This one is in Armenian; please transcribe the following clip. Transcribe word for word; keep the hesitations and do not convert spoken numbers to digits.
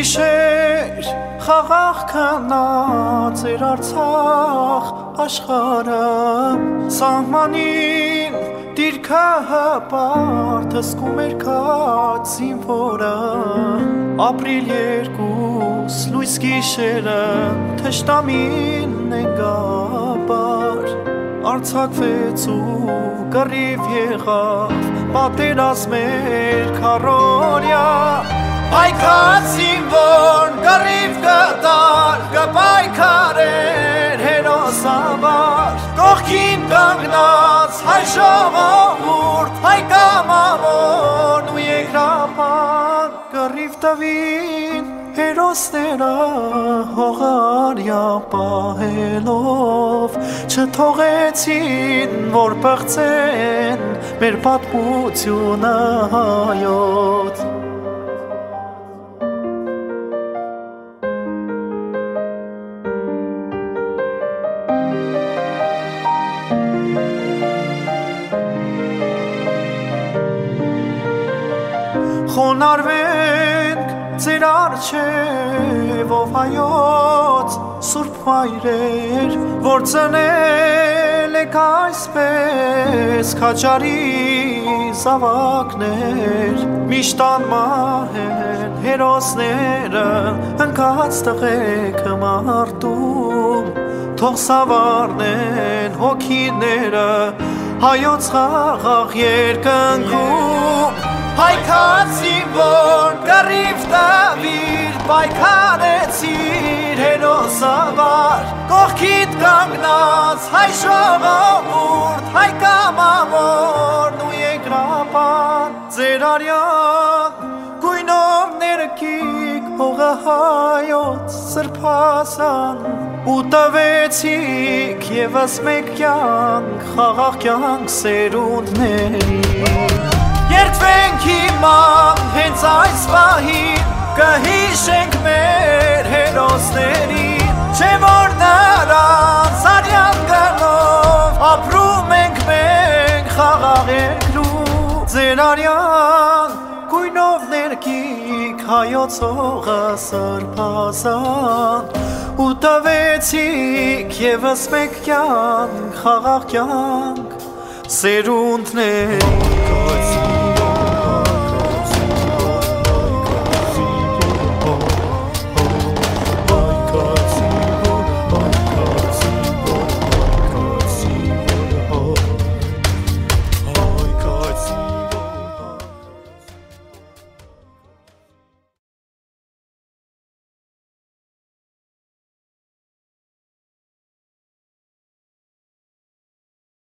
գիշեր խաղաղ քնած էր Արցախ աշխարհը սահմանին դիրքը հպարտ հսկում էր քաջ զինվորը ապրիլ երկուս լույս գիշերը թշնամին նեգաբար արձակվեց ու կռիվ եղավ պատերազմ էր քարորյա Պայքար զինվորն կռիվ կտար կպայքարեր հերոսաբար կողքին կանգնած հայ ժողովուրդ հայ կամավորն ու երկրապան կռիվ տվին հերոսները հողարյա պահելով չթողեցին որ պղծեն մեր պատմությունը հայոց Խոնարհվենք ձեր առջևով հայոց սուրբ մայրեր որ ծնել եք այսպես քաջարի զավակներ միշտ անմահեն հերոսները ընկած տղեկ մարտում թող սավառնեն հոգիները հայոց խաղաղ երկնքում Պայքար զինվորն կռիվ տվիր պայքարեցիր հերոսաբար կողքիդ կանգնած հայ ժողովուրդ հայ կամավորն ու երկրապան ձեր արյան գույնով ներկիկ հողը հայոց սրբազան ու տվեցիք ևս մեկ կյանք խաղաղ կյանք սերունդների Երդվենք հիմա հենց այս պահին կհիշենք մեր հերոսներին Չէ որ նրանց արյան գնով ապրում ենք մենք խաղաղ երկրում Ձեր արյան գույնով ներկիկ հայոց հողը սրբազան ու տվեցիք ևս մեկ կյանք խաղաղ կյանք սերունդների